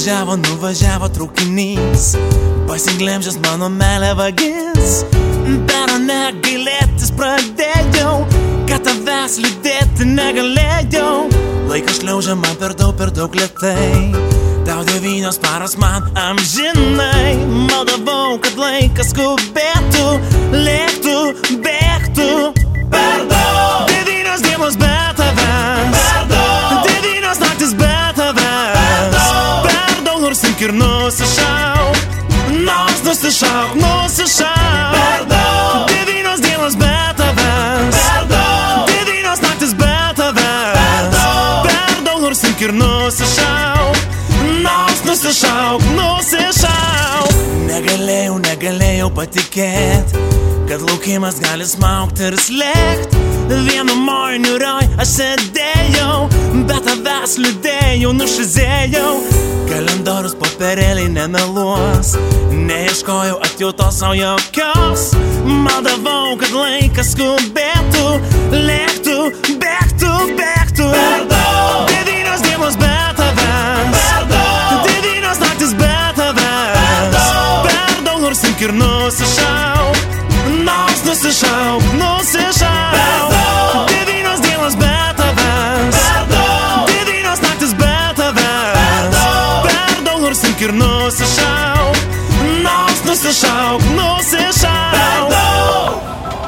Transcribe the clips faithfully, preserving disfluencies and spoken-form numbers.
Nuvažiavo, nuvažiavo traukinys, pasiglemžęs mano meilę vagis. Pero negailėtis pradėjau, kad tavęs liūdėti negalėjau. Laikas šliaužia man per daug, per daug lėtai. Tau devynios paros man amžinai. Maldavau, kad laikas skubėtų, lėktų, bėgtų. Per daug devynios dienos be tavęs, per daug devynios naktis be tavęs, per daug per daug nors imk ir nusišauk, nors nusišauk, nusišauk. Per daug devynios dienos be tavęs, per daug devynios naktis be tavęs, per daug per daug nors imk ir nusišauk, nors nusišauk, nusišauk. Negalėjau, negalėjau patikėt, kad laukimas gali smaugti ir slėgt. Vienu moju niurioj aš sėdėjau, bet tavęs liūdėjau, nušizėjau. Kalendorius popierėliai nemeluos, neieškojau atjautos sau jokios. Maldavau, kad laikas skubėtų, lėktų, bėgtų, bėgtų. Per daug devynios dienos be tavęs, per daug devynios naktis be tavęs, per daug per daug nors imk ir nusišauk, nors nusišauk, nusišauk. Per daug devynios dienos be tavęs, per daug devynios naktis be tavęs, per daug per daug nors imk ir nusišauk, nors nusišauk, nusišauk. Per daug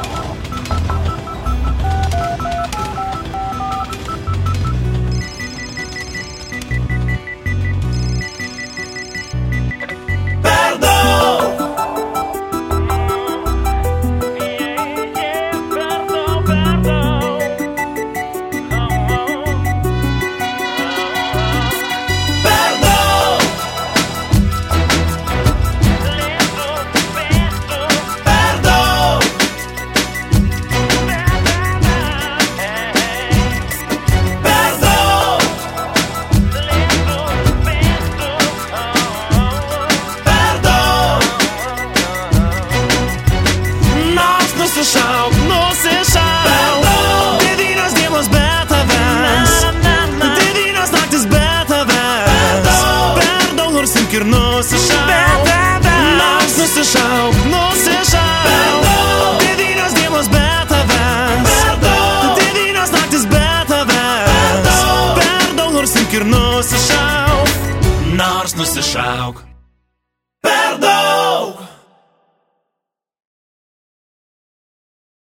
nusišauk, nusišauk. Devynios dienos be tavęs, devynios naktis be tavęs, per daug nors imk ir nusišauk, nors nusišauk, nusišauk. Devynios dienos be tavęs, devynios naktis be tavęs, per daug nors imk ir nusišauk, nors nusišauk.